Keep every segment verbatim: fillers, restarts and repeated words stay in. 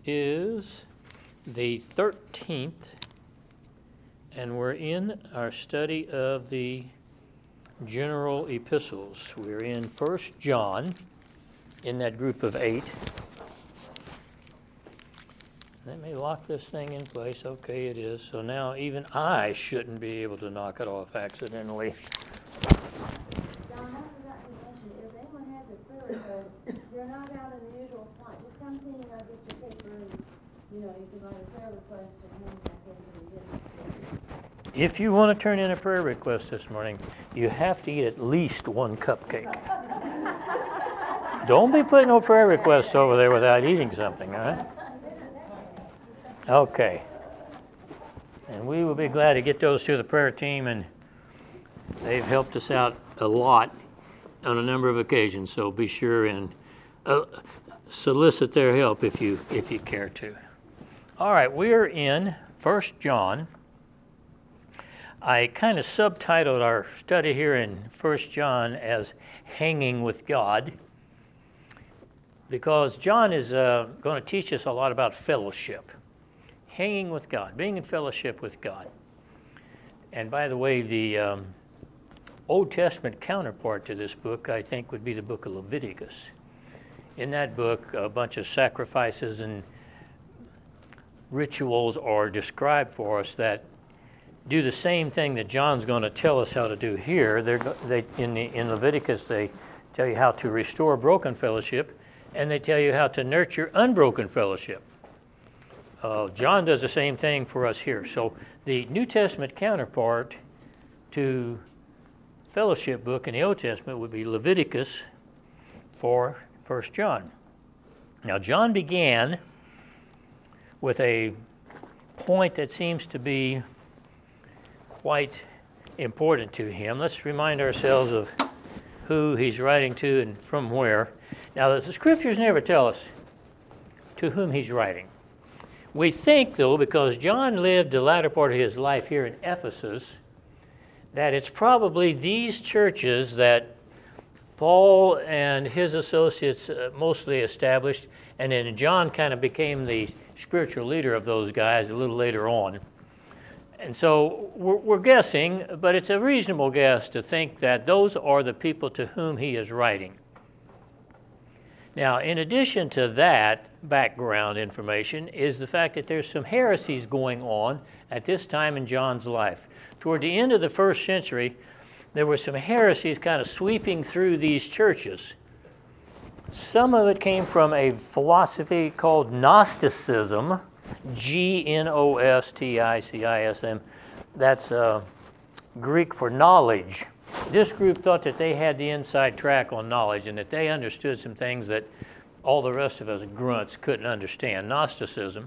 is the thirteenth, and we're in our study of the general epistles. We're in First John, in that group of eight. Let me lock this thing in place. Okay, it is. So now even I shouldn't be able to knock it off accidentally. John, I forgot to mention, if anyone has a prayer request, you're not out in the usual spot. Just come see me and I'll get your paper and, you know, you can write a prayer request and hand it back into the business. If you want to turn in a prayer request this morning, you have to eat at least one cupcake. Don't be putting no prayer requests over there without eating something, all right? Okay. And we will be glad to get those to the prayer team, and they've helped us out a lot on a number of occasions, so be sure and uh, solicit their help if you if you care to. All right, we're in First John. I kind of subtitled our study here in First John as Hanging with God, because John is uh, going to teach us a lot about fellowship. Hanging with God, being in fellowship with God. And by the way, the um, Old Testament counterpart to this book, I think, would be the book of Leviticus. In that book, a bunch of sacrifices and rituals are described for us that do the same thing that John's going to tell us how to do here. They're, they, in, the, in Leviticus, they tell you how to restore broken fellowship, and they tell you how to nurture unbroken fellowship. Uh, John does the same thing for us here. So the New Testament counterpart to fellowship book in the Old Testament would be Leviticus for First John. Now, John began with a point that seems to be quite important to him. Let's remind ourselves of who he's writing to and from where. Now, the scriptures never tell us to whom he's writing. We think, though, because John lived the latter part of his life here in Ephesus, that it's probably these churches that Paul and his associates uh, mostly established, and then John kind of became the spiritual leader of those guys a little later on. And so we're, we're guessing, but it's a reasonable guess to think that those are the people to whom he is writing. Now, in addition to that background information is the fact that there's some heresies going on at this time in John's life. Toward the end of the first century, there were some heresies kind of sweeping through these churches. Some of it came from a philosophy called Gnosticism, G N O S T I C I S M. That's uh, Greek for knowledge. This group thought that they had the inside track on knowledge and that they understood some things that all the rest of us grunts couldn't understand. Gnosticism.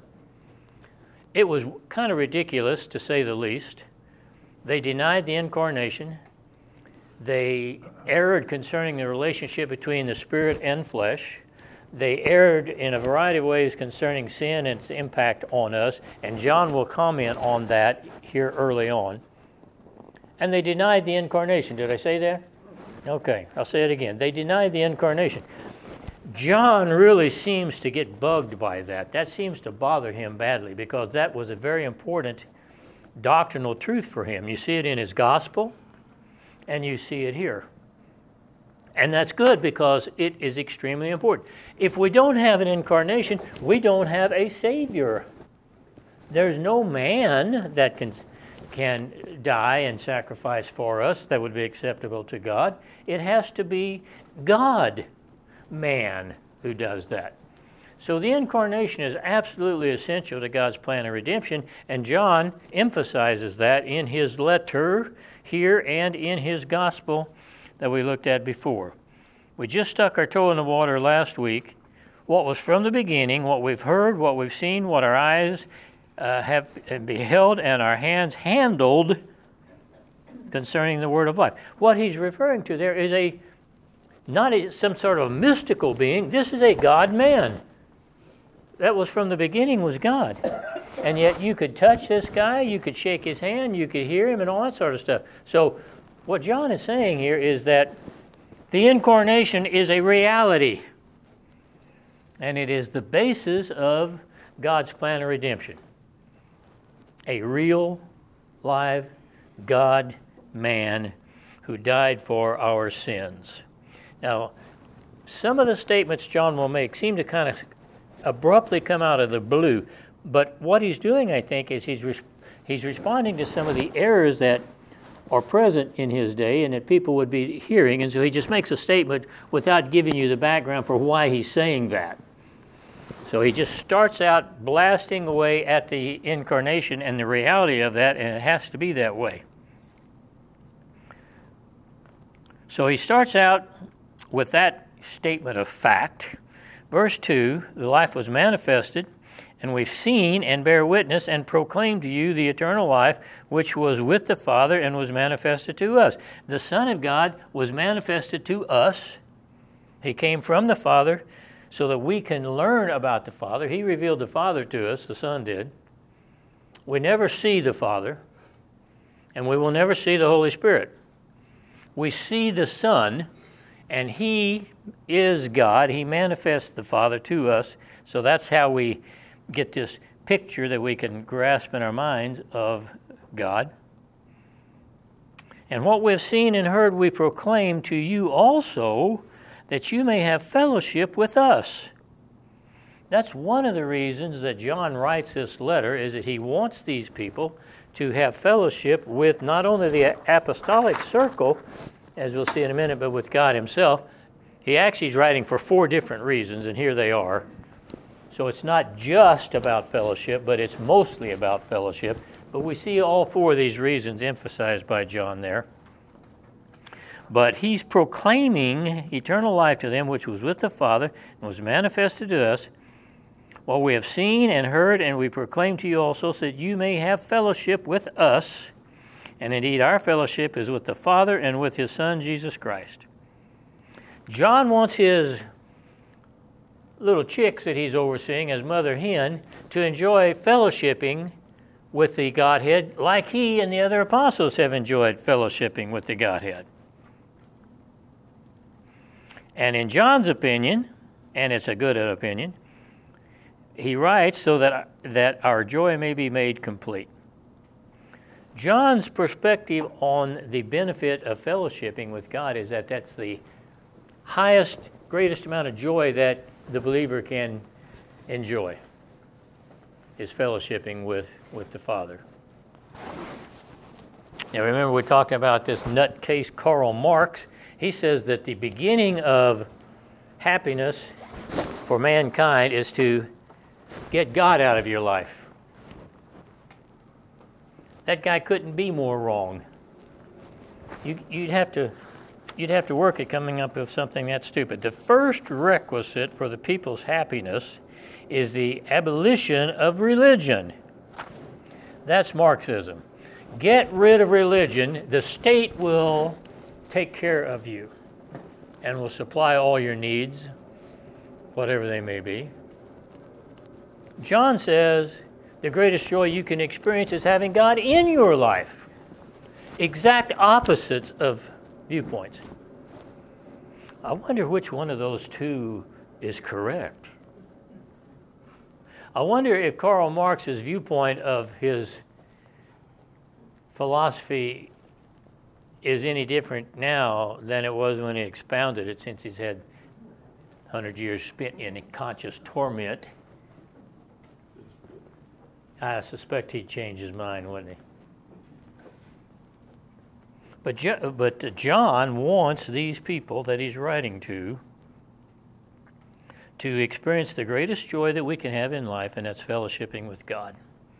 It was kind of ridiculous, to say the least. They denied the incarnation. They erred concerning the relationship between the spirit and flesh. They erred in a variety of ways concerning sin and its impact on us, and John will comment on that here early on. And they denied the incarnation. Did I say that? Okay, I'll say it again. They denied the incarnation. John really seems to get bugged by that. That seems to bother him badly because that was a very important doctrinal truth for him. You see it in his gospel, and you see it here. And that's good because it is extremely important. If we don't have an incarnation, we don't have a Savior. There's no man that can can die and sacrifice for us that would be acceptable to God. It has to be God, man, who does that. So the incarnation is absolutely essential to God's plan of redemption, and John emphasizes that in his letter here and in his gospel that we looked at before. We just stuck our toe in the water last week. What was from the beginning, what we've heard, what we've seen, what our eyes uh, have beheld and our hands handled concerning the word of life. What he's referring to there is a not a, some sort of mystical being. This is a God-man. That was from the beginning was God. And yet you could touch this guy, you could shake his hand, you could hear him and all that sort of stuff. So what John is saying here is that the incarnation is a reality. And it is the basis of God's plan of redemption. A real, live God-man who died for our sins. Now, some of the statements John will make seem to kind of abruptly come out of the blue, but what he's doing, I think, is he's res- he's responding to some of the errors that are present in his day and that people would be hearing, and so he just makes a statement without giving you the background for why he's saying that. So he just starts out blasting away at the incarnation and the reality of that, and it has to be that way. So he starts out with that statement of fact. Verse two, the life was manifested, and we've seen and bear witness and proclaim to you the eternal life which was with the Father and was manifested to us. The Son of God was manifested to us. He came from the Father so that we can learn about the Father. He revealed the Father to us, the Son did. We never see the Father, and we will never see the Holy Spirit. We see the Son, and He is God. He manifests the Father to us, so that's how we get this picture that we can grasp in our minds of God. And what we've seen and heard we proclaim to you also, that you may have fellowship with us. That's one of the reasons that John writes this letter, is that he wants these people to have fellowship with not only the apostolic circle, as we'll see in a minute, but with God himself. He actually is writing for four different reasons, and here they are. So it's not just about fellowship, but it's mostly about fellowship. But we see all four of these reasons emphasized by John there. But he's proclaiming eternal life to them, which was with the Father and was manifested to us. What we have seen and heard, and we proclaim to you also, so that you may have fellowship with us. And indeed, our fellowship is with the Father and with his Son, Jesus Christ. John wants his little chicks that he's overseeing as mother hen to enjoy fellowshipping with the Godhead like he and the other apostles have enjoyed fellowshipping with the Godhead. And in John's opinion, and it's a good opinion, he writes so that, that our joy may be made complete. John's perspective on the benefit of fellowshipping with God is that that's the highest, greatest amount of joy that the believer can enjoy, is fellowshipping with, with the Father. Now remember, we're talking about this nutcase Karl Marx. He says that the beginning of happiness for mankind is to get God out of your life. That guy couldn't be more wrong. You, you'd have to, you'd have to work at coming up with something that stupid. The first requisite for the people's happiness is the abolition of religion. That's Marxism. Get rid of religion, the state will take care of you and will supply all your needs, whatever they may be. John says the greatest joy you can experience is having God in your life. Exact opposites of viewpoints. I wonder which one of those two is correct. I wonder if Karl Marx's viewpoint of his philosophy is any different now than it was when he expounded it, since he's had one hundred years spent in conscious torment. I suspect he'd change his mind, wouldn't he? But, Jo- but John wants these people that he's writing to to experience the greatest joy that we can have in life, and that's fellowshipping with God.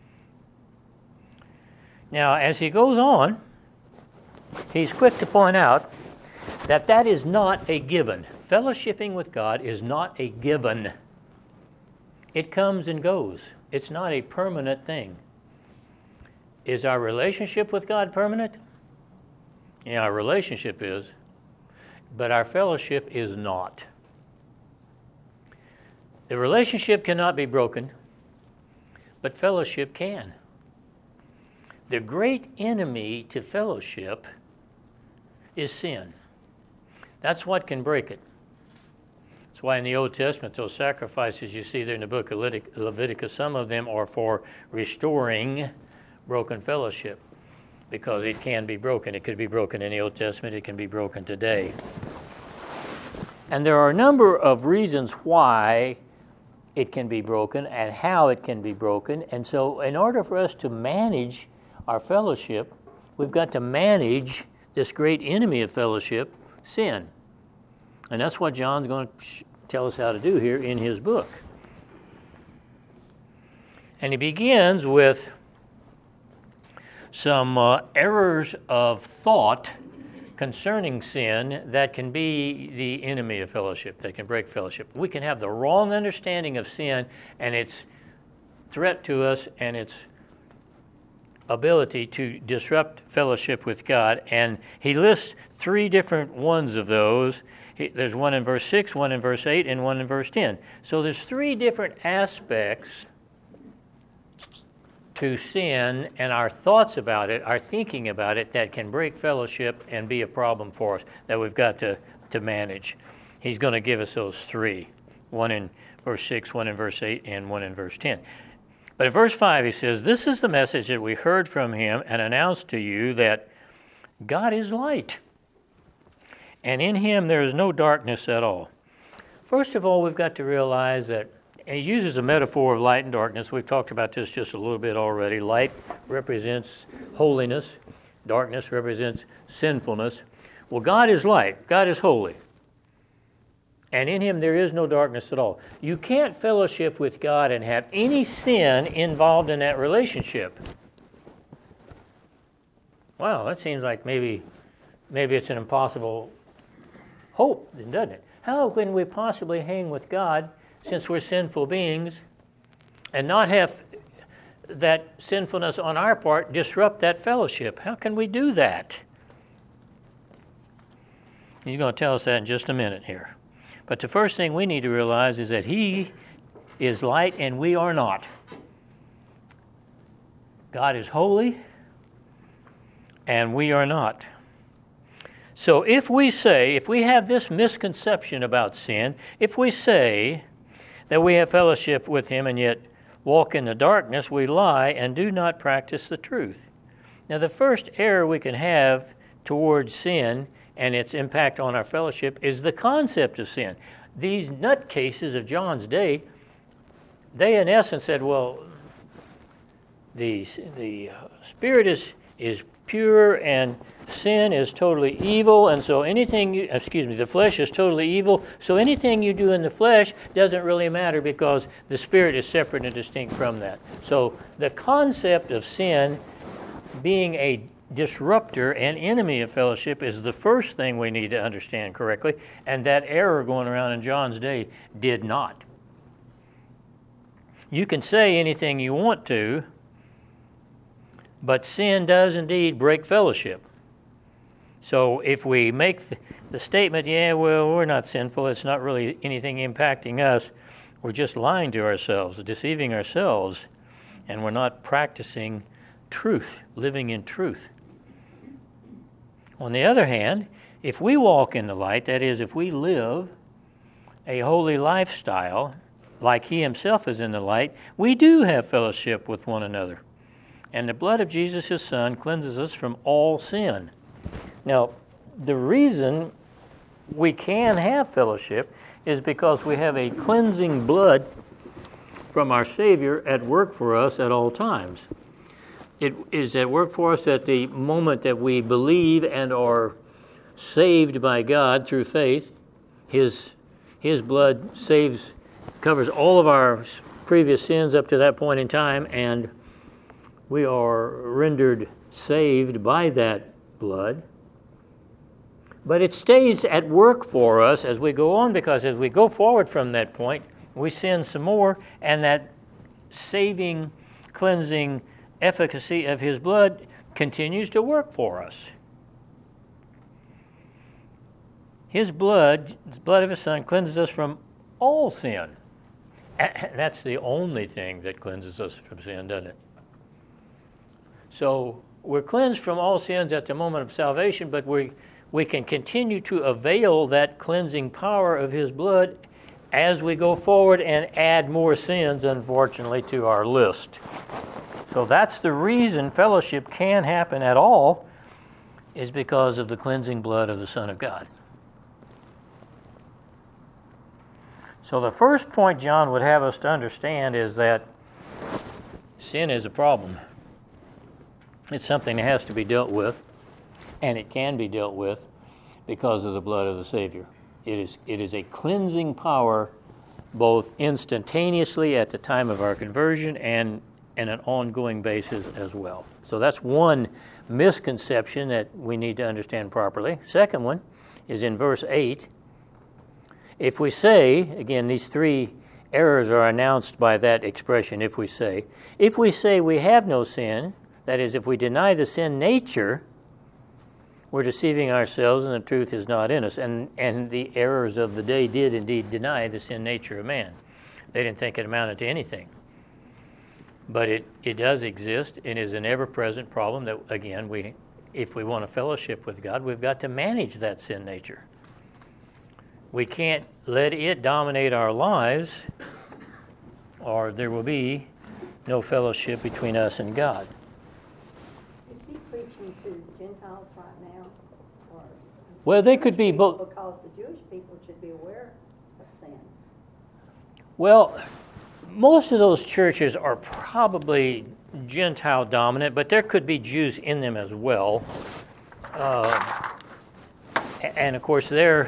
Now, as he goes on, he's quick to point out that that is not a given. Fellowshipping with God is not a given. It comes and goes. It's not a permanent thing. Is our relationship with God permanent? Yeah, our relationship is, but our fellowship is not. The relationship cannot be broken, but fellowship can. The great enemy to fellowship is sin. That's what can break it. That's why in the Old Testament, those sacrifices you see there in the book of Leviticus, some of them are for restoring broken fellowship, because it can be broken. It could be broken in the Old Testament. It can be broken today. And there are a number of reasons why it can be broken and how it can be broken. And so in order for us to manage our fellowship, we've got to manage this great enemy of fellowship, sin. And that's what John's going to tell us how to do here in his book. And he begins with some uh, errors of thought concerning sin that can be the enemy of fellowship, that can break fellowship. We can have the wrong understanding of sin and its threat to us and its ability to disrupt fellowship with God. And he lists three different ones of those. He, there's one in verse six, one in verse eight, and one in verse ten. So there's three different aspects to sin and our thoughts about it, our thinking about it, that can break fellowship and be a problem for us that we've got to, to manage. He's going to give us those three, one in verse six, one in verse eight, and one in verse ten. But in verse five he says, "This is the message that we heard from him and announced to you, that God is light, and in him there is no darkness at all." First of all, we've got to realize that he uses a metaphor of light and darkness. We've talked about this just a little bit already. Light represents holiness. Darkness represents sinfulness. Well, God is light. God is holy. And in him there is no darkness at all. You can't fellowship with God and have any sin involved in that relationship. Wow, that seems like maybe, maybe it's an impossible hope, doesn't it? How can we possibly hang with God, since we're sinful beings, and not have that sinfulness on our part disrupt that fellowship? How can we do that? He's going to tell us that in just a minute here. But the first thing we need to realize is that he is light and we are not. God is holy and we are not. So if we say, if we have this misconception about sin, if we say that we have fellowship with him and yet walk in the darkness, we lie and do not practice the truth. Now, the first error we can have towards sin and its impact on our fellowship is the concept of sin. These nutcases of John's day, they in essence said, well, the, the Spirit is, is pure and sin is totally evil, and so anything you, excuse me, the flesh is totally evil, so anything you do in the flesh doesn't really matter because the Spirit is separate and distinct from that. So the concept of sin being a disruptor and enemy of fellowship is the first thing we need to understand correctly, and that error going around in John's day did not. You can say anything you want to, but sin does indeed break fellowship. So if we make the statement, yeah, well, we're not sinful, it's not really anything impacting us, we're just lying to ourselves, deceiving ourselves, and we're not practicing truth, living in truth. On the other hand, if we walk in the light, that is, if we live a holy lifestyle like he himself is in the light, we do have fellowship with one another. And the blood of Jesus, his Son, cleanses us from all sin. Now, the reason we can have fellowship is because we have a cleansing blood from our Savior at work for us at all times. It is at work for us at the moment that we believe and are saved by God through faith. His, his blood saves, covers all of our previous sins up to that point in time, and we are rendered saved by that blood. But it stays at work for us as we go on, because as we go forward from that point, we sin some more, and that saving, cleansing efficacy of his blood continues to work for us. His blood, the blood of his Son, cleanses us from all sin. And that's the only thing that cleanses us from sin, doesn't it? So we're cleansed from all sins at the moment of salvation, but we we can continue to avail that cleansing power of his blood as we go forward and add more sins, unfortunately, to our list. So that's the reason fellowship can happen at all, is because of the cleansing blood of the Son of God. So the first point John would have us to understand is that sin is a problem. It's something that has to be dealt with, and it can be dealt with because of the blood of the Savior. It is, it is a cleansing power both instantaneously at the time of our conversion and on an ongoing basis as well. So that's one misconception that we need to understand properly. Second one is in verse eight. If we say, again, these three errors are announced by that expression, if we say. If we say we have no sin, that is, if we deny the sin nature, we're deceiving ourselves and the truth is not in us. And, and the errors of the day did indeed deny the sin nature of man. They didn't think it amounted to anything. But it, it does exist and is an ever-present problem that, again, we, if we want a fellowship with God, we've got to manage that sin nature. We can't let it dominate our lives, or there will be no fellowship between us and God. Is he preaching to Gentiles right now? Or Well, they could be both. Because the Jewish people should be aware of sin. Well, most of those churches are probably Gentile dominant, but there could be Jews in them as well. Uh, and of course, their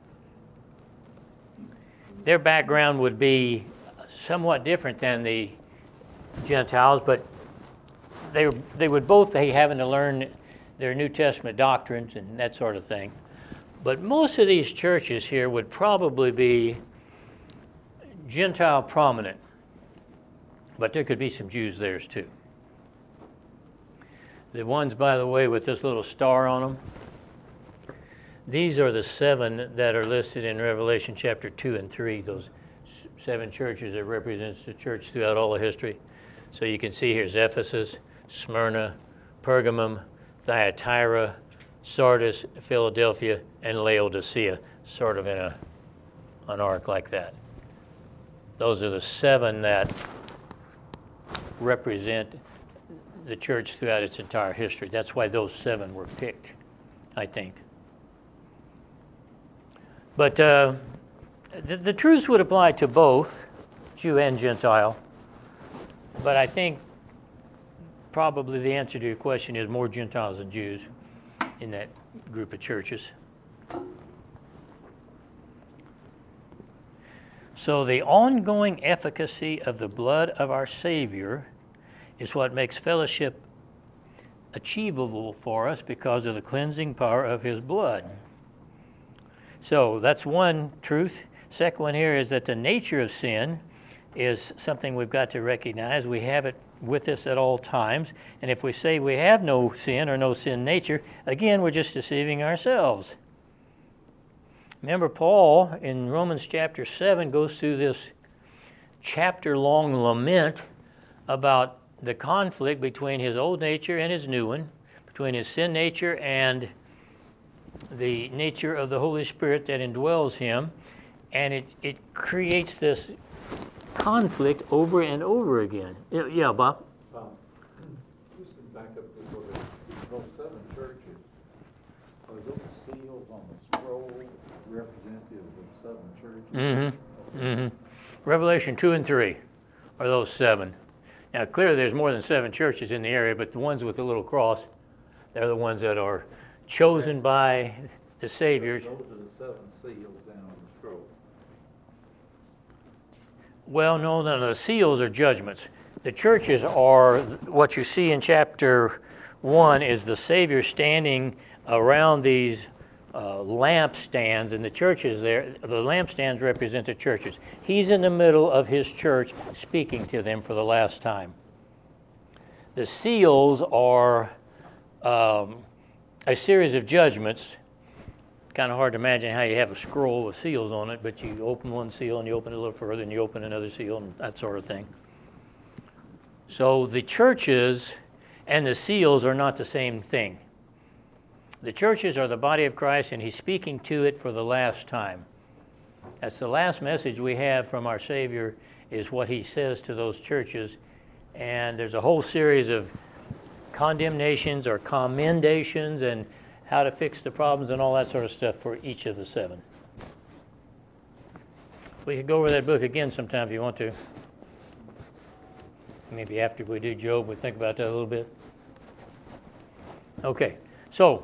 their background would be somewhat different than the Gentiles, but they they would both be having to learn their New Testament doctrines and that sort of thing. But most of these churches here would probably be Gentile prominent, but there could be some Jews there too. The ones, by the way, with this little star on them, these are the seven that are listed in Revelation chapter two and three, those seven churches that represents the church throughout all of history. So you can see here's Ephesus, Smyrna, Pergamum, Thyatira, Sardis, Philadelphia, and Laodicea, sort of in a an arc like that. Those are the seven that represent the church throughout its entire history. That's why those seven were picked, I think. But uh, the, the truths would apply to both Jew and Gentile. But I think probably the answer to your question is more Gentiles than Jews in that group of churches. So the ongoing efficacy of the blood of our Savior is what makes fellowship achievable for us because of the cleansing power of His blood. So that's one truth. Second one here is that the nature of sin is something we've got to recognize. We have it with us at all times. And if we say we have no sin or no sin nature, again, we're just deceiving ourselves. Remember, Paul in Romans chapter seven goes through this chapter-long lament about the conflict between his old nature and his new one, between his sin nature and the nature of the Holy Spirit that indwells him, and it, it creates this conflict over and over again. Yeah, Bob? Um, just to back up this little bit, those seven churches, are those seals on the scroll representative of seven churches? Mm-hmm. Mm-hmm. Revelation two and three are those seven. Now, clearly there's more than seven churches in the area, but the ones with the little cross, they're the ones that are chosen by the Savior. Those are the seven seals down on the scroll. Well, no, no, no, the seals are judgments. The churches are, what you see in chapter one is the Savior standing around these uh, lampstands, and the churches there, the lampstands represent the churches. He's in the middle of his church speaking to them for the last time. The seals are um, a series of judgments. Kind of hard to imagine how you have a scroll with seals on it, but you open one seal and you open it a little further and you open another seal and that sort of thing. So the churches and the seals are not the same thing. The churches are the body of Christ, and he's speaking to it for the last time. That's the last message we have from our Savior, is what he says to those churches. And there's a whole series of condemnations or commendations and how to fix the problems and all that sort of stuff for each of the seven. We could go over that book again sometime if you want to. Maybe after we do Job, we think about that a little bit. Okay, so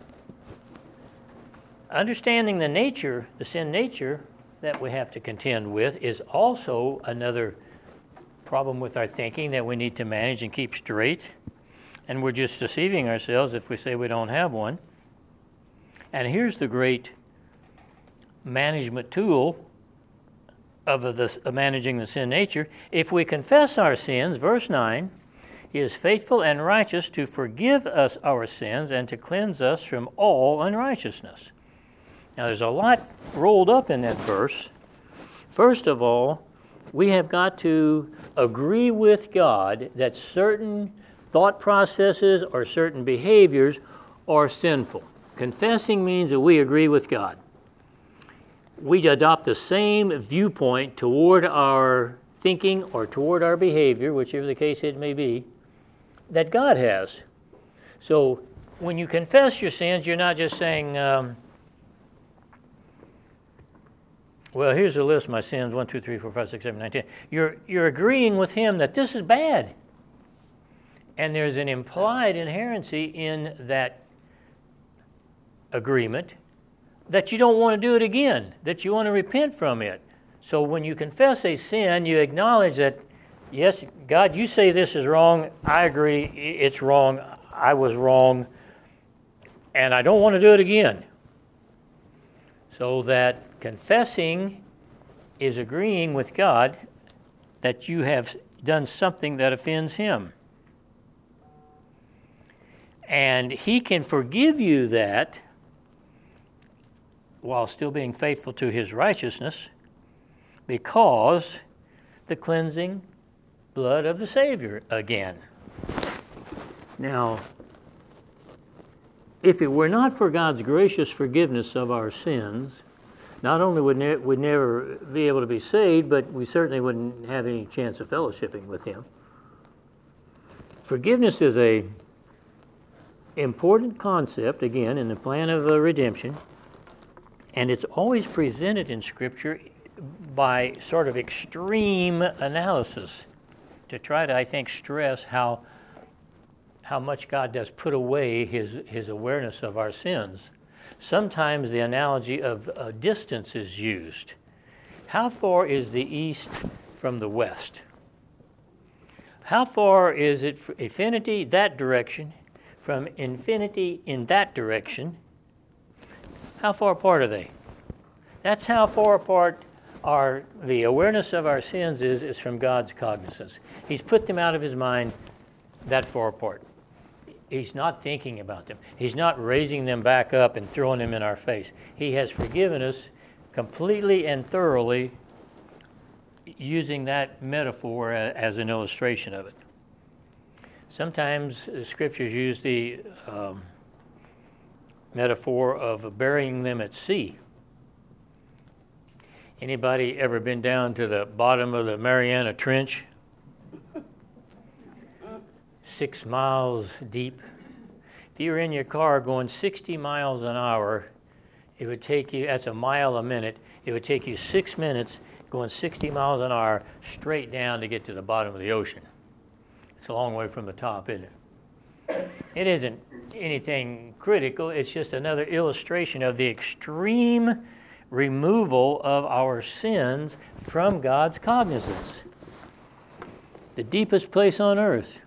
understanding the nature, the sin nature that we have to contend with is also another problem with our thinking that we need to manage and keep straight. And we're just deceiving ourselves if we say we don't have one. And here's the great management tool of, the, of managing the sin nature. If we confess our sins, verse nine, he is faithful and righteous to forgive us our sins and to cleanse us from all unrighteousness. Now, there's a lot rolled up in that verse. First of all, we have got to agree with God that certain thought processes or certain behaviors are sinful. Confessing means that we agree with God. We adopt the same viewpoint toward our thinking or toward our behavior, whichever the case it may be, that God has. So when you confess your sins, you're not just saying, um, well, here's a list of my sins, one, two, three, four, five, six, seven, nine, ten. You're, you're agreeing with him that this is bad. And there's an implied inherency in that agreement that you don't want to do it again, that you want to repent from it. So when you confess a sin, you acknowledge that, yes, God, you say this is wrong. I agree, it's wrong. I was wrong. And I don't want to do it again. So that confessing is agreeing with God that you have done something that offends him. And he can forgive you that while still being faithful to his righteousness, because the cleansing blood of the Savior again. Now, if it were not for God's gracious forgiveness of our sins, not only would ne- we'd never be able to be saved, but we certainly wouldn't have any chance of fellowshipping with him. Forgiveness is a important concept, again, in the plan of uh, redemption, and it's always presented in Scripture by sort of extreme analysis to try to, I think, stress how how much God does put away his, his awareness of our sins. Sometimes the analogy of uh, distance is used. How far is the east from the west? How far is it from infinity that direction, from infinity in that direction? How far apart are they? That's how far apart our the awareness of our sins is, is from God's cognizance. He's put them out of his mind that far apart. He's not thinking about them. He's not raising them back up and throwing them in our face. He has forgiven us completely and thoroughly, using that metaphor as an illustration of it. Sometimes the scriptures use the um, metaphor of burying them at sea. Anybody ever been down to the bottom of the Mariana Trench? Six miles deep. If you were in your car going sixty miles an hour, it would take you, that's a mile a minute, it would take you six minutes going sixty miles an hour straight down to get to the bottom of the ocean. It's a long way from the top, isn't it? It isn't anything critical, it's just another illustration of the extreme removal of our sins from God's cognizance. The deepest place on earth.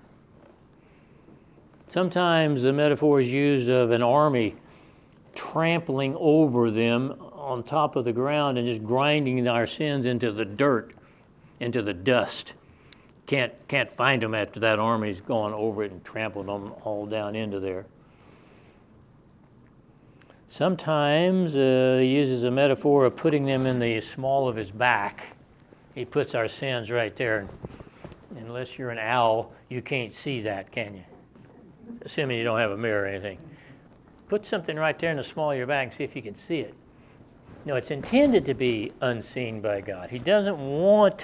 Sometimes the metaphor is used of an army trampling over them on top of the ground and just grinding our sins into the dirt, into the dust. Can't can't find them after that army's gone over it and trampled them all down into there. Sometimes uh, he uses a metaphor of putting them in the small of his back. He puts our sins right there. Unless you're an owl, you can't see that, can you? Assuming you don't have a mirror or anything. Put something right there in the small of your back and see if you can see it. No, it's intended to be unseen by God. He doesn't want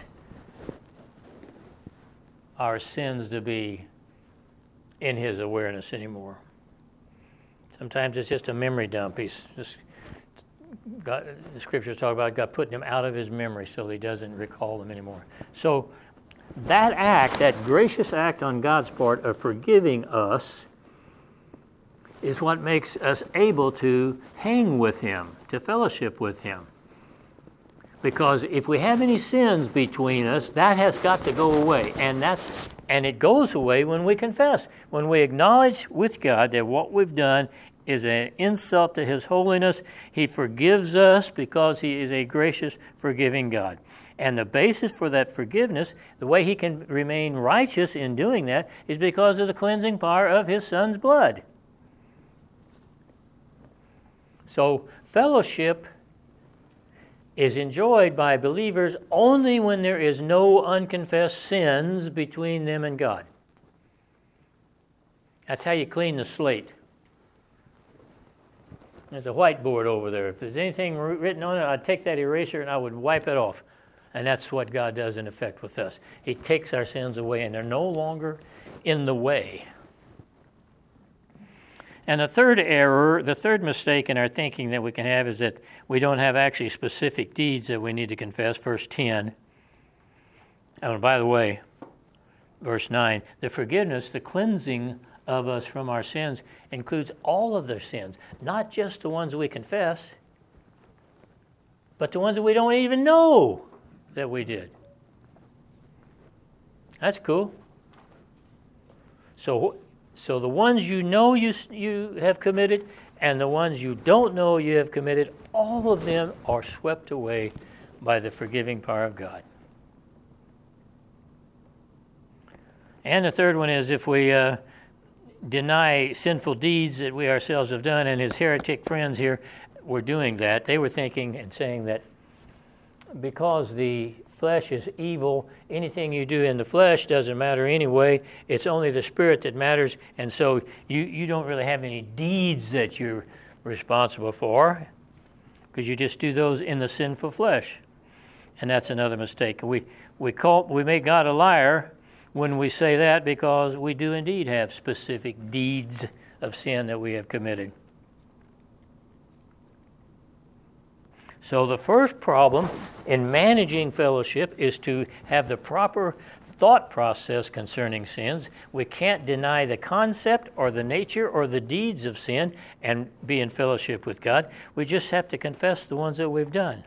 our sins to be in His awareness anymore. Sometimes it's just a memory dump. He's just, God, the Scriptures talk about God putting them out of His memory so He doesn't recall them anymore. So that act, that gracious act on God's part of forgiving us, is what makes us able to hang with Him, to fellowship with Him. Because if we have any sins between us, that has got to go away. And that's and it goes away when we confess. When we acknowledge with God that what we've done is an insult to His holiness, He forgives us because He is a gracious, forgiving God. And the basis for that forgiveness, the way He can remain righteous in doing that, is because of the cleansing power of His Son's blood. So fellowship is enjoyed by believers only when there is no unconfessed sins between them and God. That's how you clean the slate. There's a whiteboard over there. If there's anything written on it, I'd take that eraser and I would wipe it off. And that's what God does in effect with us. He takes our sins away and they're no longer in the way. And the third error, the third mistake in our thinking that we can have is that we don't have actually specific deeds that we need to confess. Verse ten. Oh, by the way, verse nine, the forgiveness, the cleansing of us from our sins includes all of their sins, not just the ones we confess, but the ones that we don't even know that we did. That's cool. So, so the ones you know you you have committed and the ones you don't know you have committed, all of them are swept away by the forgiving power of God. And the third one is if we uh, deny sinful deeds that we ourselves have done, and his heretic friends here were doing that. They were thinking and saying that because the flesh is evil, anything you do in the flesh doesn't matter anyway. It's only the Spirit that matters, and so you, you don't really have any deeds that you're responsible for because you just do those in the sinful flesh. And that's another mistake. We we call we make God a liar when we say that, because we do indeed have specific deeds of sin that we have committed. So the first problem in managing fellowship is to have the proper thought process concerning sins. We can't deny the concept or the nature or the deeds of sin and be in fellowship with God. We just have to confess the ones that we've done.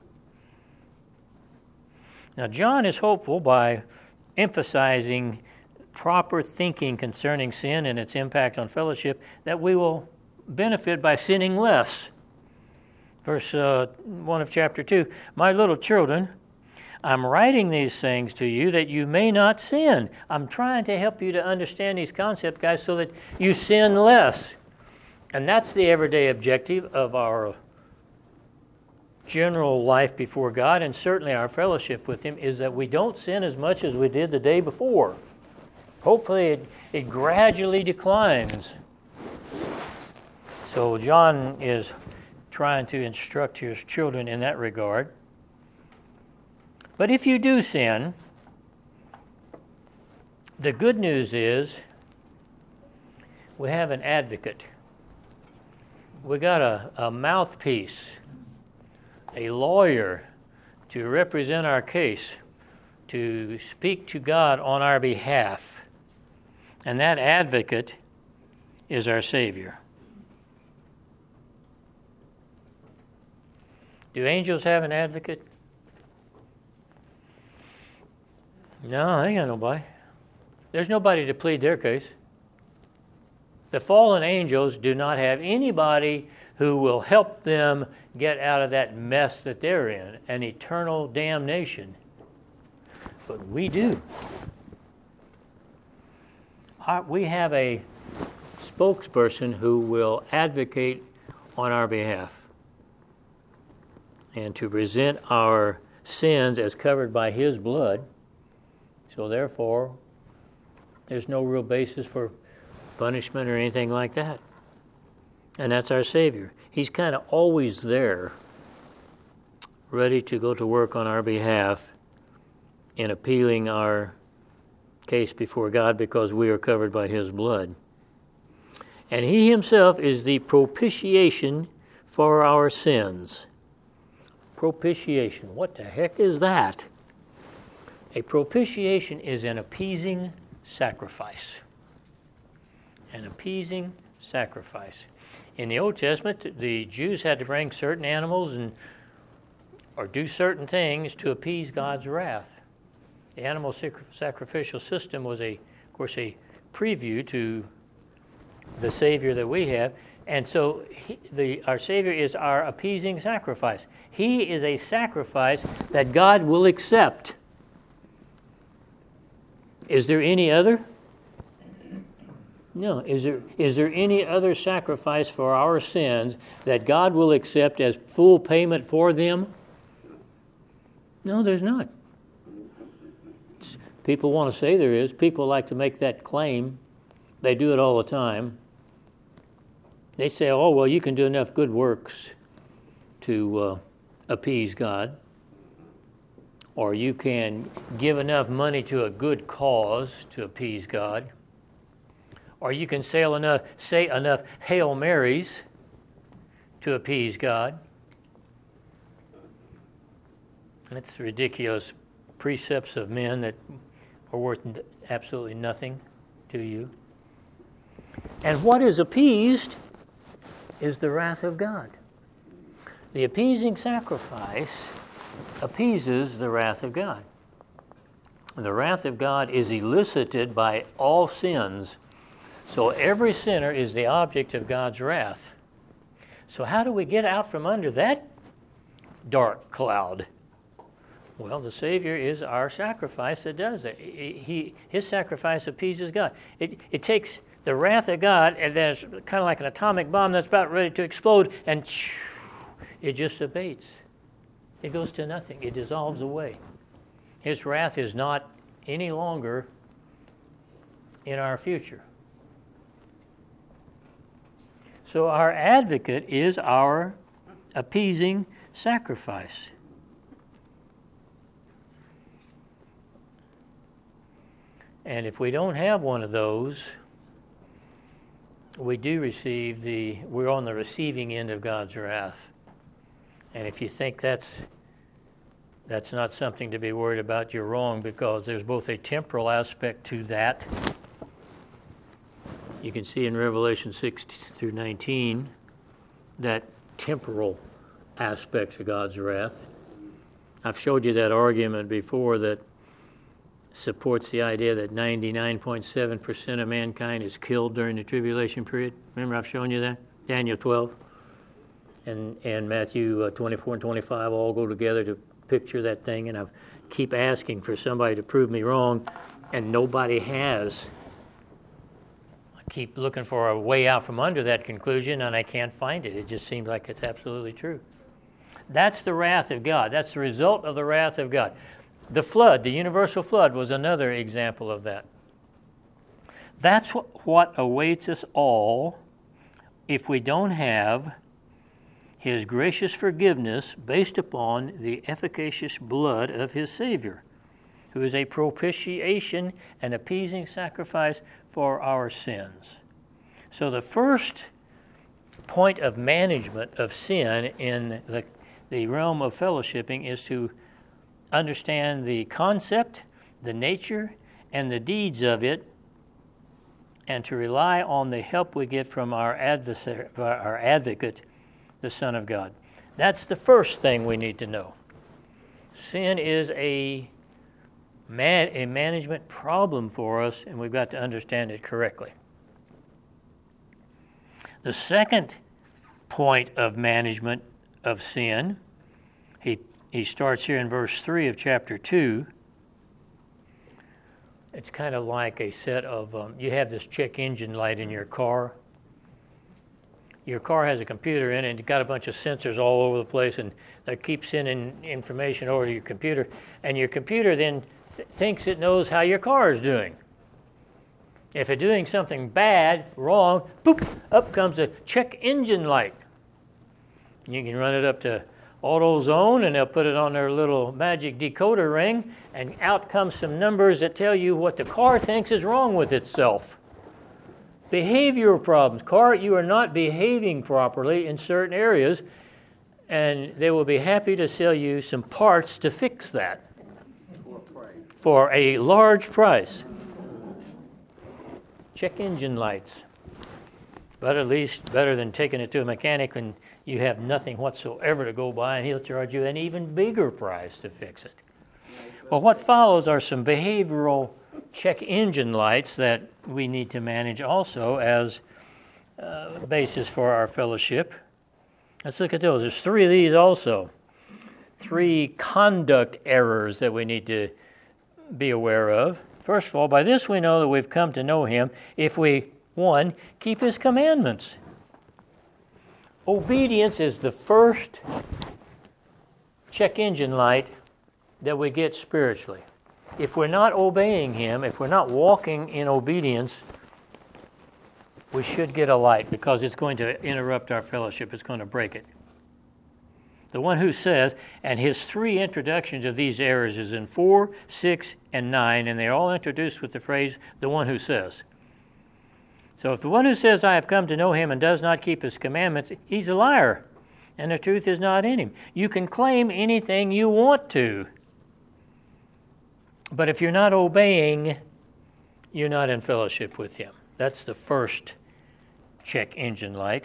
Now, John is hopeful by emphasizing proper thinking concerning sin and its impact on fellowship that we will benefit by sinning less. Verse uh, one of chapter two, "My little children, I'm writing these things to you that you may not sin." I'm trying to help you to understand these concepts, guys, so that you sin less. And that's the everyday objective of our general life before God, and certainly our fellowship with Him, is that we don't sin as much as we did the day before. Hopefully it, it gradually declines. So John is trying to instruct his children in that regard. But if you do sin, the good news is we have an advocate. We got a, a mouthpiece, a lawyer to represent our case, to speak to God on our behalf. And that advocate is our Savior. Do angels have an advocate? No, they ain't got nobody. There's nobody to plead their case. The fallen angels do not have anybody who will help them get out of that mess that they're in, an eternal damnation. But we do. Our, we have a spokesperson who will advocate on our behalf and to present our sins as covered by His blood. So therefore, there's no real basis for punishment or anything like that. And that's our Savior. He's kind of always there ready to go to work on our behalf in appealing our case before God because we are covered by his blood. And he himself is the propitiation for our sins. Propitiation. What the heck is that? A propitiation is an appeasing sacrifice. An appeasing sacrifice. In the Old Testament, the Jews had to bring certain animals and or do certain things to appease God's wrath. The animal sacrificial system was, a, of course, a preview to the Savior that we have. And so he, the, our Savior is our appeasing sacrifice. He is a sacrifice that God will accept. Is there any other? No. Is there, is there any other sacrifice for our sins that God will accept as full payment for them? No, there's not. People want to say there is. People like to make that claim. They do it all the time. They say, oh, well, you can do enough good works to uh, appease God. Or you can give enough money to a good cause to appease God. Or you can say enough, say enough Hail Marys to appease God. That's ridiculous precepts of men that are worth absolutely nothing to you. And what is appeased is the wrath of God. The appeasing sacrifice appeases the wrath of God. The wrath of God is elicited by all sins. So every sinner is the object of God's wrath. So how do we get out from under that dark cloud? Well, the Savior is our sacrifice that does it. He, his sacrifice appeases God. It, it takes the wrath of God, and then it's kind of like an atomic bomb that's about ready to explode, and it just abates. It goes to nothing. It dissolves away. His wrath is not any longer in our future. So our advocate is our appeasing sacrifice. And if we don't have one of those, we do receive the, we're on the receiving end of God's wrath. And if you think that's that's not something to be worried about, you're wrong, because there's both a temporal aspect to that. You can see in Revelation six through nineteen that temporal aspect of God's wrath. I've showed you that argument before that supports the idea that ninety-nine point seven percent of mankind is killed during the tribulation period. Remember, I've shown you that? Daniel twelve and, and Matthew uh, twenty-four and twenty-five all go together to picture that thing, and I keep asking for somebody to prove me wrong, and nobody has. I keep looking for a way out from under that conclusion, and I can't find it. It just seems like it's absolutely true. That's the wrath of God. That's the result of the wrath of God. The flood, the universal flood, was another example of that. That's what awaits us all if we don't have his gracious forgiveness based upon the efficacious blood of his Savior, who is a propitiation and appeasing sacrifice for our sins. So the first point of management of sin in the, the realm of fellowshipping is to understand the concept, the nature, and the deeds of it, and to rely on the help we get from our adversary, our advocate, the Son of God. That's the first thing we need to know. Sin is a, man, a management problem for us, and we've got to understand it correctly. The second point of management of sin, he He starts here in verse three of chapter two. It's kind of like a set of, um, you have this check engine light in your car. Your car has a computer in it, and it's got a bunch of sensors all over the place, and that keeps sending information over to your computer. And your computer then th- thinks it knows how your car is doing. If it's doing something bad, wrong, boop, up comes a check engine light. You can run it up to AutoZone, and they'll put it on their little magic decoder ring, and out comes some numbers that tell you what the car thinks is wrong with itself. Behavioral problems. Car, you are not behaving properly in certain areas, and they will be happy to sell you some parts to fix that for a large price. Check engine lights. But at least better than taking it to a mechanic and you have nothing whatsoever to go by, and he'll charge you an even bigger price to fix it. Well, what follows are some behavioral check engine lights that we need to manage also as uh, basis for our fellowship. Let's look at those. There's three of these also. Three conduct errors that we need to be aware of. First of all, by this we know that we've come to know Him if we, one, keep His commandments. Obedience is the first check engine light that we get spiritually. If we're not obeying Him, if we're not walking in obedience, we should get a light because it's going to interrupt our fellowship. It's going to break it. The one who says, and his three introductions of these errors is in four, six, and nine, and they're all introduced with the phrase, the one who says. So if the one who says, I have come to know Him and does not keep His commandments, he's a liar, and the truth is not in him. You can claim anything you want to, but if you're not obeying, you're not in fellowship with Him. That's the first check engine light.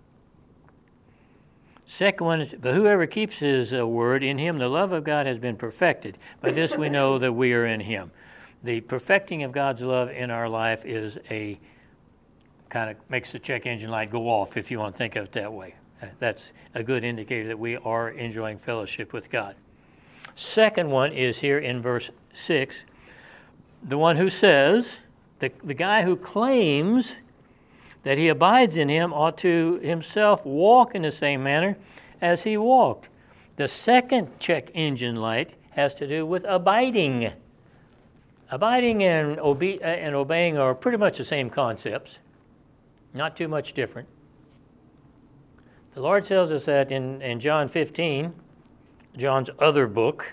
Second one is, but whoever keeps His uh, word, in him the love of God has been perfected. By this we know that we are in Him. The perfecting of God's love in our life is a kind of makes the check engine light go off, if you want to think of it that way. That's a good indicator that we are enjoying fellowship with God. Second one is here in verse six. The one who says, the, the guy who claims that he abides in Him ought to himself walk in the same manner as He walked. The second check engine light has to do with abiding. Abiding and, obe- and obeying are pretty much the same concepts, not too much different. The Lord tells us that in, in John fifteen, John's other book,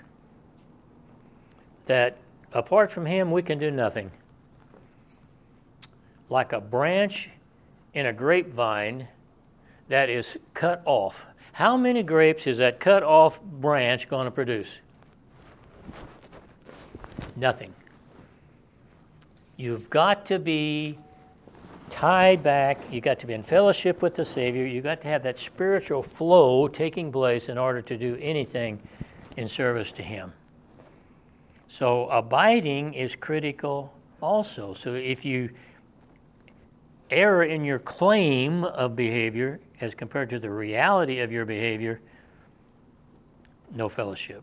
that apart from Him we can do nothing. Like a branch in a grapevine that is cut off. How many grapes is that cut off branch going to produce? Nothing. You've got to be tied back. You've got to be in fellowship with the Savior. You've got to have that spiritual flow taking place in order to do anything in service to Him. So abiding is critical also. So if you error in your claim of behavior as compared to the reality of your behavior, no fellowship.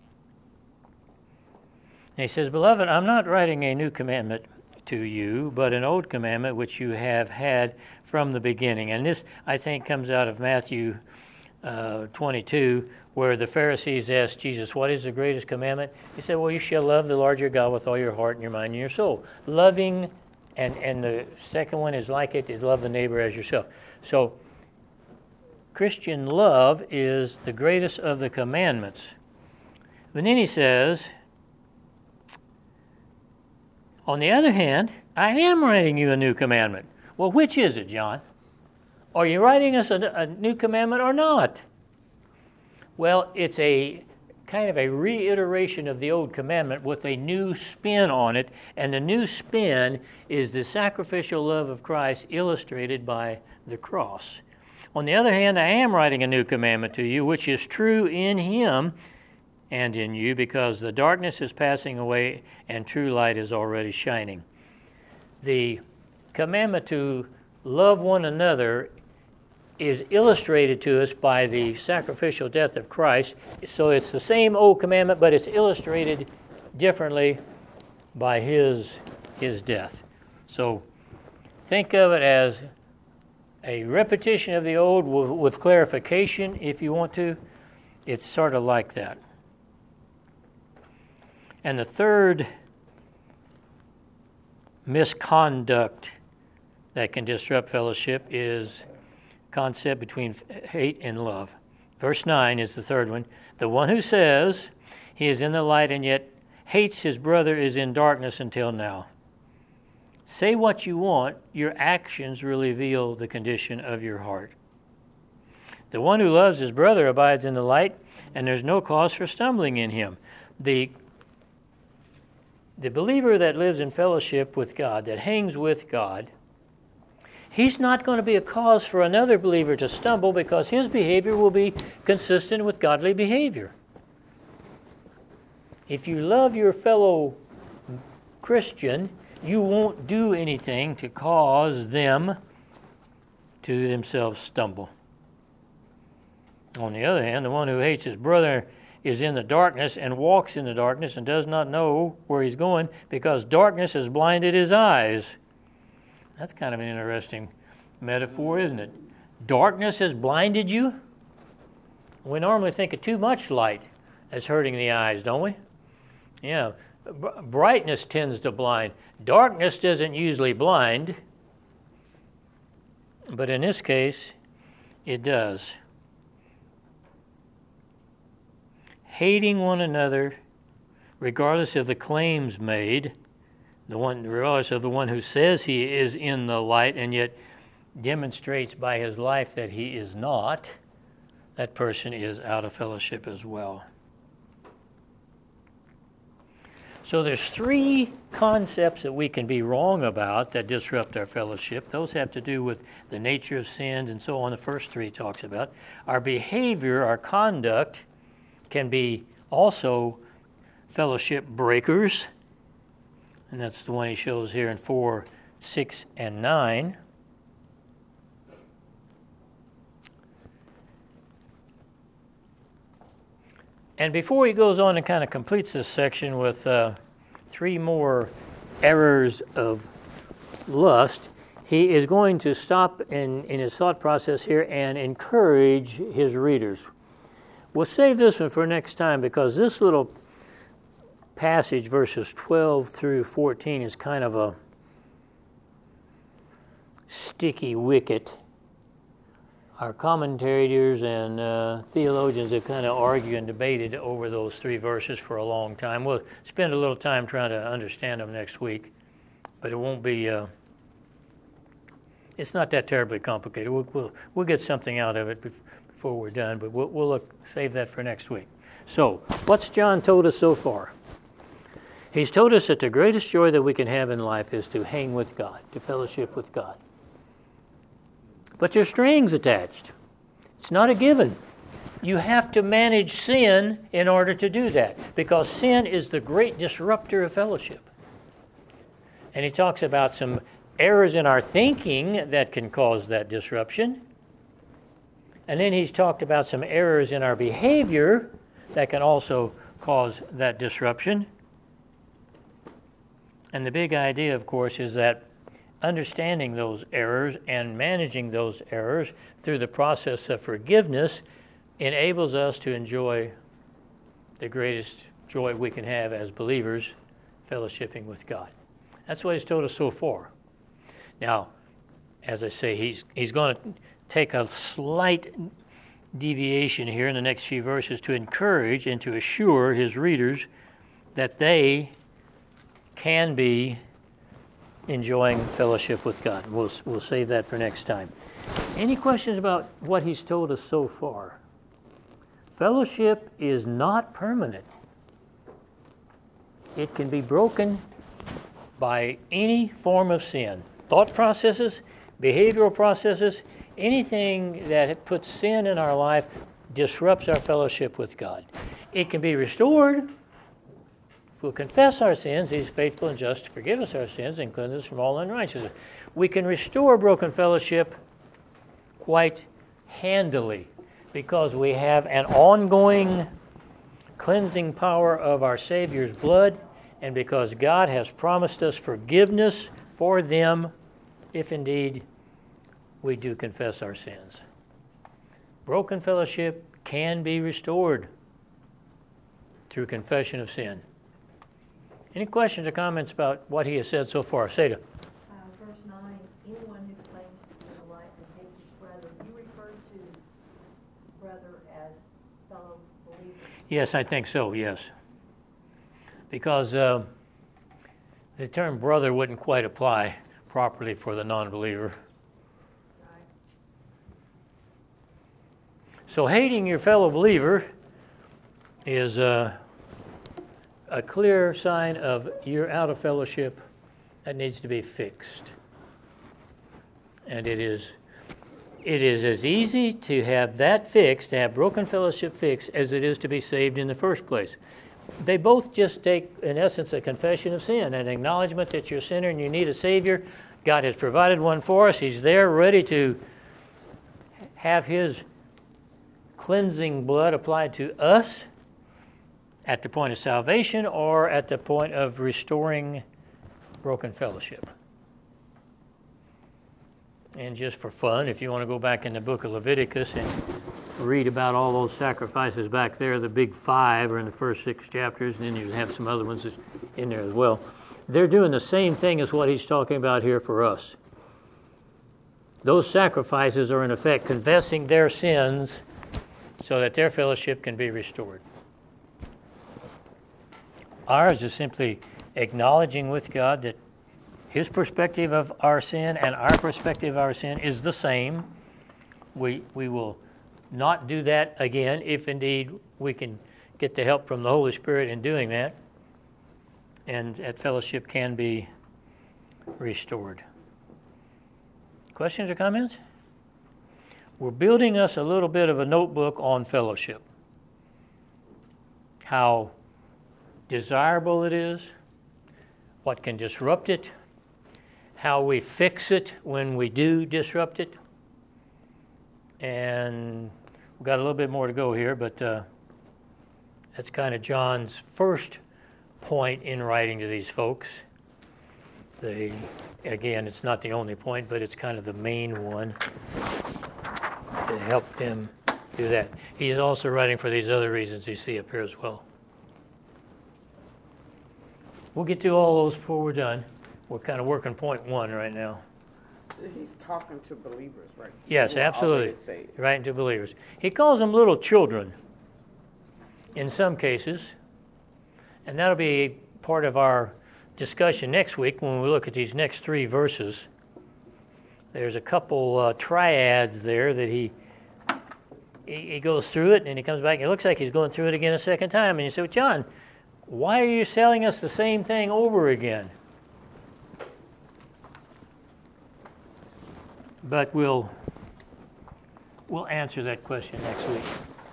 And he says, Beloved, I'm not writing a new commandment to you, but an old commandment which you have had from the beginning. And this, I think, comes out of Matthew uh, twenty-two, where the Pharisees asked Jesus, what is the greatest commandment? He said, well, you shall love the Lord your God with all your heart and your mind and your soul. Loving, and, and the second one is like it, is love the neighbor as yourself. So Christian love is the greatest of the commandments. But then he says, on the other hand, I am writing you a new commandment. Well, which is it, John? Are you writing us a, a new commandment or not? Well, it's a kind of a reiteration of the old commandment with a new spin on it, and the new spin is the sacrificial love of Christ illustrated by the cross. On the other hand, I am writing a new commandment to you, which is true in Him and in you, because the darkness is passing away and true light is already shining. The commandment to love one another is illustrated to us by the sacrificial death of Christ. So it's the same old commandment, but it's illustrated differently by his his death. So think of it as a repetition of the old with, with clarification, if you want to. It's sort of like that. And the third misconduct that can disrupt fellowship is concept between hate and love. Verse nine is the third one. The one who says he is in the light and yet hates his brother is in darkness until now. Say what you want, your actions will reveal the condition of your heart. The one who loves his brother abides in the light, and there's no cause for stumbling in him. The, the believer that lives in fellowship with God, that hangs with God, he's not going to be a cause for another believer to stumble because his behavior will be consistent with godly behavior. If you love your fellow Christian, you won't do anything to cause them to themselves stumble. On the other hand, the one who hates his brother is in the darkness and walks in the darkness and does not know where he's going because darkness has blinded his eyes. That's kind of an interesting metaphor, isn't it? Darkness has blinded you? We normally think of too much light as hurting the eyes, don't we? Yeah, b- brightness tends to blind. Darkness doesn't usually blind, but in this case, it does. Hating one another, regardless of the claims made, the one, regardless of the one who says he is in the light and yet demonstrates by his life that he is not, that person is out of fellowship as well. So there's three concepts that we can be wrong about that disrupt our fellowship. Those have to do with the nature of sins and so on. The first three talks about. Our behavior, our conduct can be also fellowship breakers. And that's the one he shows here in four, six, and nine. And before he goes on and kind of completes this section with uh, three more errors of lust, he is going to stop in, in his thought process here and encourage his readers. We'll save this one for next time because this little passage, verses twelve through fourteen, is kind of a sticky wicket. Our commentators and uh, theologians have kind of argued and debated over those three verses for a long time. We'll spend a little time trying to understand them next week, but it won't be, uh, it's not that terribly complicated. We'll, we'll, we'll get something out of it before we're done, but we'll, we'll look, save that for next week. So, what's John told us so far? He's told us that the greatest joy that we can have in life is to hang with God, to fellowship with God. But there's strings attached. It's not a given. You have to manage sin in order to do that, because sin is the great disruptor of fellowship. And he talks about some errors in our thinking that can cause that disruption. And then he's talked about some errors in our behavior that can also cause that disruption. And the big idea, of course, is that understanding those errors and managing those errors through the process of forgiveness enables us to enjoy the greatest joy we can have as believers, fellowshipping with God. That's what he's told us so far. Now, as I say, he's he's going to take a slight deviation here in the next few verses to encourage and to assure his readers that they can be enjoying fellowship with God. We'll we'll save that for next time. Any questions about what he's told us so far? Fellowship is not permanent. It can be broken by any form of sin. Thought processes, behavioral processes, anything that puts sin in our life disrupts our fellowship with God. It can be restored. If we'll confess our sins, he's faithful and just to forgive us our sins and cleanse us from all unrighteousness. We can restore broken fellowship quite handily because we have an ongoing cleansing power of our Savior's blood, and because God has promised us forgiveness for them if indeed we do confess our sins. Broken fellowship can be restored through confession of sin. Any questions or comments about what he has said so far? Say to. Uh, verse nine, anyone who claims to be in the light and hates his brother, you refer to brother as Yes, I think so, yes. Because uh, the term brother wouldn't quite apply properly for the non-believer. So hating your fellow believer is uh, a clear sign of you're out of fellowship that needs to be fixed. And it is it is as easy to have that fixed, to have broken fellowship fixed, as it is to be saved in the first place. They both just take, in essence, a confession of sin, an acknowledgement that you're a sinner and you need a Savior. God has provided one for us. He's there ready to have His cleansing blood applied to us at the point of salvation or at the point of restoring broken fellowship. And just for fun, if you want to go back in the book of Leviticus and read about all those sacrifices back there, the big five are in the first six chapters, and then you have some other ones in there as well. They're doing the same thing as what he's talking about here for us. Those sacrifices are in effect confessing their sins so that their fellowship can be restored. Ours is simply acknowledging with God that His perspective of our sin and our perspective of our sin is the same. We we will not do that again if indeed we can get the help from the Holy Spirit in doing that, and that fellowship can be restored. Questions or comments? We're building us a little bit of a notebook on fellowship. How desirable it is, what can disrupt it, how we fix it when we do disrupt it. And we've got a little bit more to go here, but uh, that's kind of John's first point in writing to these folks. They, again, it's not the only point, but it's kind of the main one to help them do that. He is also writing for these other reasons you see up here as well. We'll get to all those before we're done. We're kind of working point one right now. He's talking to believers, right? Yes, Who are absolutely. already saved. Writing to believers. He calls them little children in some cases, and that'll be part of our discussion next week when we look at these next three verses. There's a couple uh, triads there that he, he he goes through it, and he comes back, and it looks like he's going through it again a second time. And you say, well, John, why are you selling us the same thing over again? But we'll we'll answer that question next week.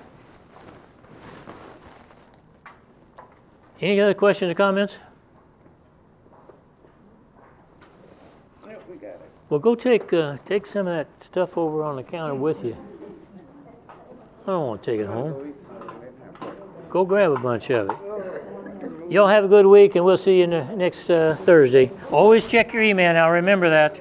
Any other questions or comments? No, we got it. Well, go take uh, take some of that stuff over on the counter with you. I don't want to take it home. Go grab a bunch of it. Y'all have a good week, and we'll see you ne- next uh, Thursday. Always check your email now. Remember that.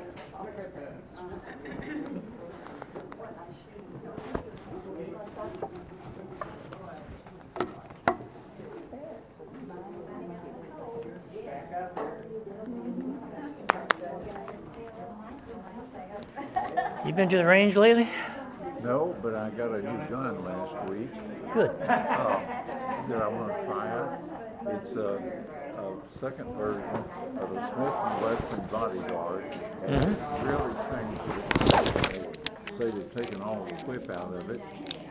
You been to the range lately? No, but I got a new gun last week Good. uh, that I want to try out. It's a, a second version of the Smith and Wesson Bodyguard, and Mm-hmm. it's really changed it. They say they've taken all the whip out of it,